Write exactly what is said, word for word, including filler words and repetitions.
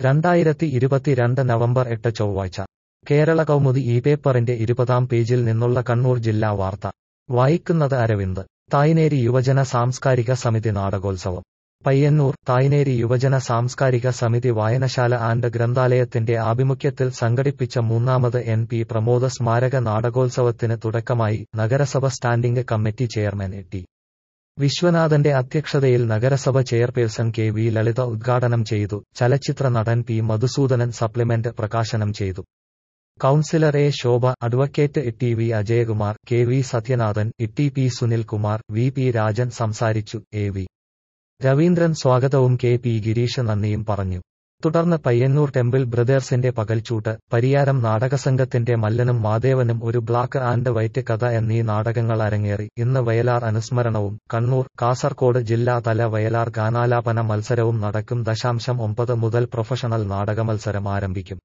രണ്ടായിരത്തി ഇരുപത്തിരണ്ട് നവംബർ എട്ട് ചൊവ്വാഴ്ച കേരള കൗമുദി ഈ പേപ്പറിന്റെ ഇരുപതാം പേജിൽ നിന്നുള്ള കണ്ണൂർ ജില്ലാ വാർത്ത വായിക്കുന്നത് അരവിന്ദ്. തായ്നേരി യുവജന സാംസ്കാരിക സമിതി നാടകോത്സവം. പയ്യന്നൂർ. തായ്നേരി യുവജന സാംസ്കാരിക സമിതി വായനശാല ആൻഡ് ഗ്രന്ഥാലയത്തിന്റെ ആഭിമുഖ്യത്തിൽ സംഘടിപ്പിച്ച മൂന്നാമത് എൻ പി പ്രമോദ സ്മാരക നാടകോത്സവത്തിന് തുടക്കമായി. നഗരസഭ സ്റ്റാൻഡിംഗ് കമ്മിറ്റി ചെയർമാൻ ടി വിശ്വനാഥന്റെ അധ്യക്ഷതയിൽ നഗരസഭ ചെയർപേഴ്സൺ കെ വി ലളിത ഉദ്ഘാടനം ചെയ്തു. ചലച്ചിത്ര നടൻ പി മധുസൂദനൻ സപ്ലിമെന്റ് പ്രകാശനം ചെയ്തു. Councillor A Shobha, advocate T V Ajayakumar, K V Sathyanathan, T P Sunilkumar, V P Rajan സംസാരിച്ചു. എ വി രവീന്ദ്രൻ സ്വാഗതവും കെ പി ഗിരീഷ് നന്ദിയും പറഞ്ഞു. തുടർന്ന് പയ്യന്നൂർ ടെമ്പിൾ ബ്രദേഴ്സിന്റെ പകൽച്ചൂട്ട്, പരിയാരം നാടകസംഘത്തിന്റെ മല്ലനും മാദേവനും ഒരു ബ്ലാക്ക് ആൻഡ് വൈറ്റ് കഥ എന്നീ നാടകങ്ങൾ അരങ്ങേറി. ഇന്ന് വയലാർ അനുസ്മരണവും കണ്ണൂർ, കാസർകോട് ജില്ലാ തല വയലാർ ഗാനാലാപന മത്സരവും നടക്കും. ദശാംശം ഒമ്പത് മുതൽ പ്രൊഫഷണൽ നാടകമത്സരം ആരംഭിക്കും.